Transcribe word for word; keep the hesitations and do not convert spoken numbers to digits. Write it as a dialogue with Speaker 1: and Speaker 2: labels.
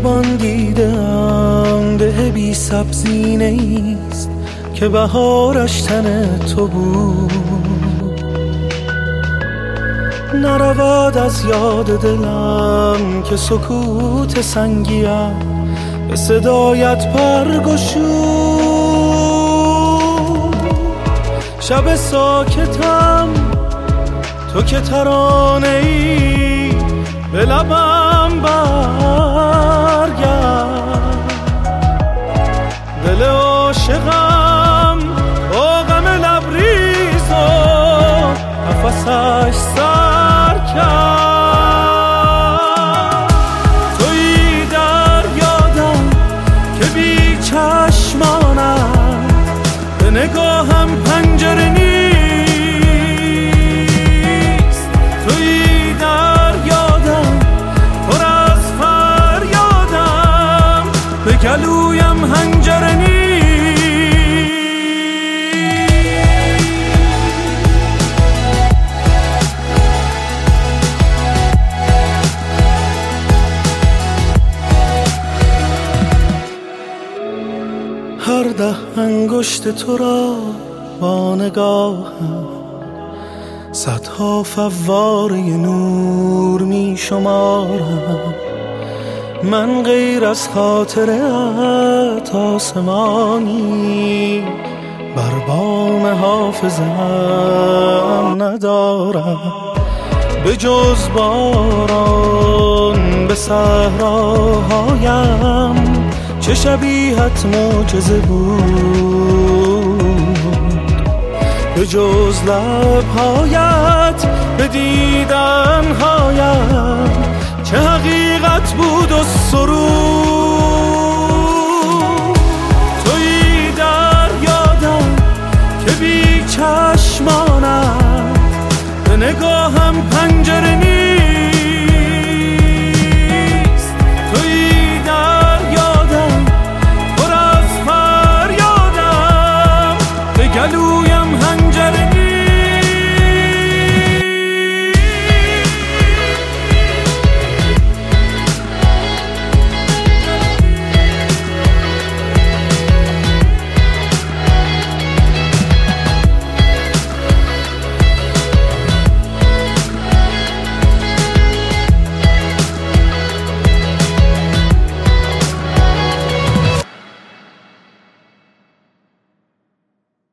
Speaker 1: بیابان دیدم ده بی سبزی نیست که بهارش تن تو بود. نرود از یاد دلم که سکوت سنگیم به صدایت پرگشود. شب ساکتم تو که ترانه ای به لبم برگرد. دل عاشقم با غم لبریز و نفسش سر کرد. تویی در یادم که بی چشمانم به نگاهم پنجره نیست. تویی در یادم پر از فریادم به گلویم هنجره نیست. هر ده انگشت تو را با نگاهم صدها فواره نور می شمارم. من غیر از خاطرت آسمانی بر بام حافظم ندارم. به جز باران به صحراهایم چه شبیهت معجزه بود. به جز لبهایت به دیدنهایم چه حقیقت بود و سرود. تویی در یادم که بی چشمانم به نگاهم